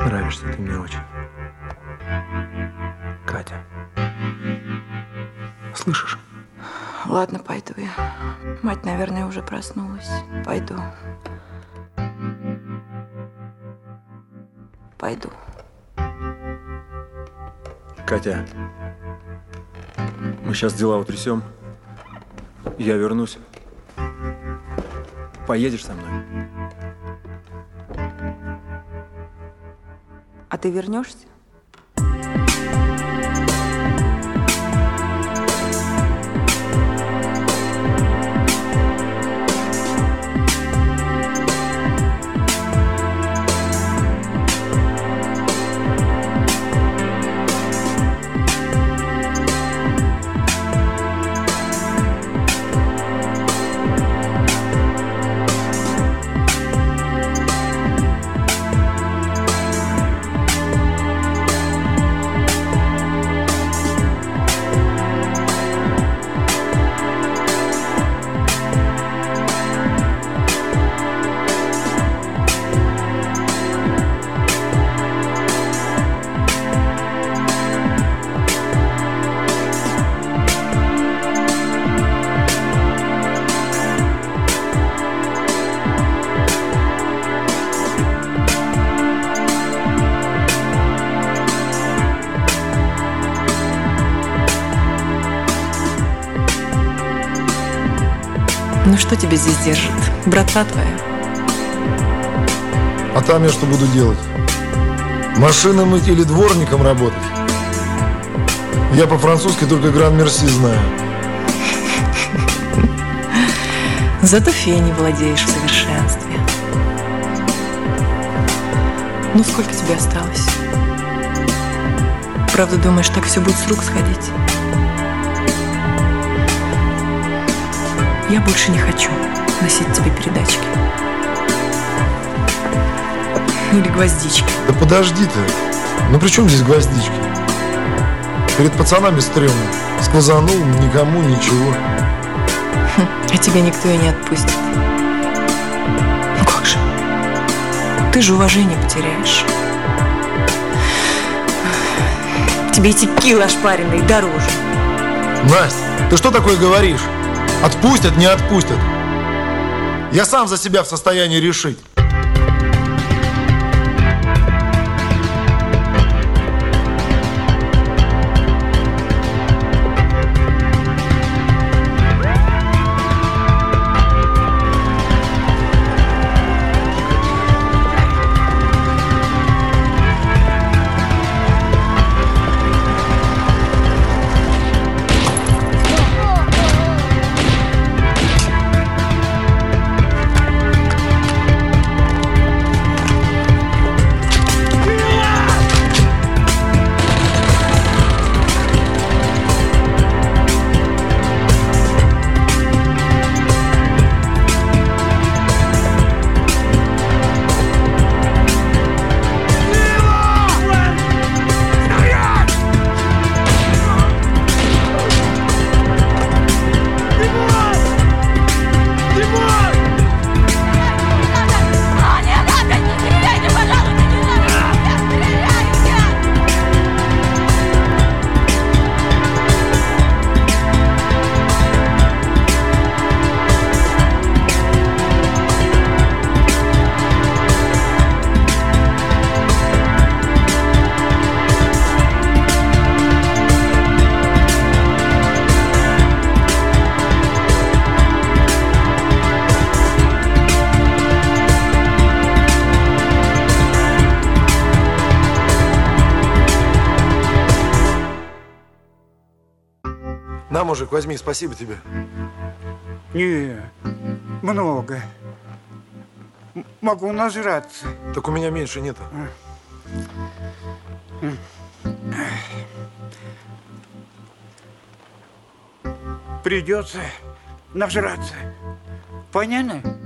Нравишься ты мне очень. Катя. Слышишь? Ладно, пойду я. Мать, наверное, уже проснулась. Пойду. Пойду. Катя, мы сейчас дела утрясем. Я вернусь. Поедешь со мной? А ты вернешься? Ну что тебя здесь держит? Братва твоя? А там я что буду делать? Машины мыть или дворником работать? Я по-французски только гран-мерси знаю. Зато феей владеешь в совершенстве. Ну сколько тебе осталось? Правда, думаешь, так все будет с рук сходить? Я больше не хочу носить тебе передачки. Или гвоздички. Да подожди ты. Ну при чем здесь гвоздички? Перед пацанами стрёмно. Сквозанул, никому ничего. А тебя никто и не отпустит. Ну как же? Ты же уважение потеряешь. Тебе эти кило ошпаренные дороже. Настя, ты что такое говоришь? Отпустят, не отпустят. Я сам за себя в состоянии решить. На, мужик, возьми, спасибо тебе. Не, много. Могу нажраться. Так у меня меньше нету. Придется нажраться. Понятно?